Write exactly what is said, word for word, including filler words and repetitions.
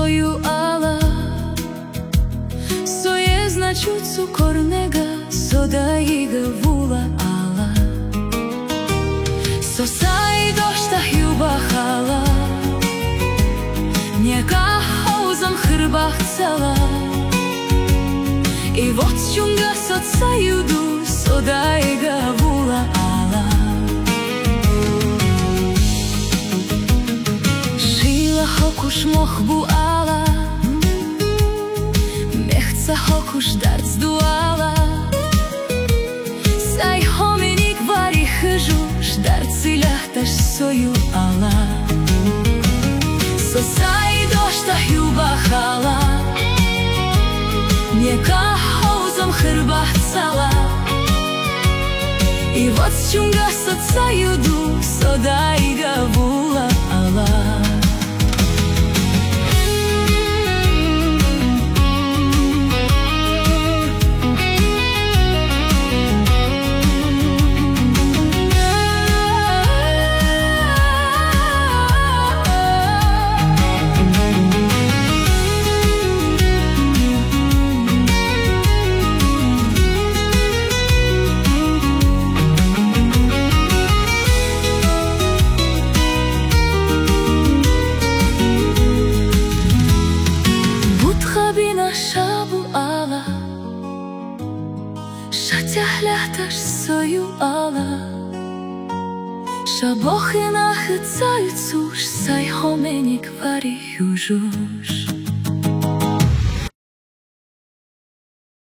soju ala, so je značu cukornega, so da iga vula ala. So sai došta ljubahala, njega hauzam hrba chcela, i voćunga soca judu, so da iga vula ala. Šila hokuš mohbu ala, mehca hokuš darc duala, saj hominik vari hžuš, darci ljahtaš soju ala. So saj došta ljubahala, njega hauzam hrba chcela, i voćunga soca judu, so da iga vula ala. Ljahtaš soju ala, ša bohina hcajucuš, saj homenik vari južuš.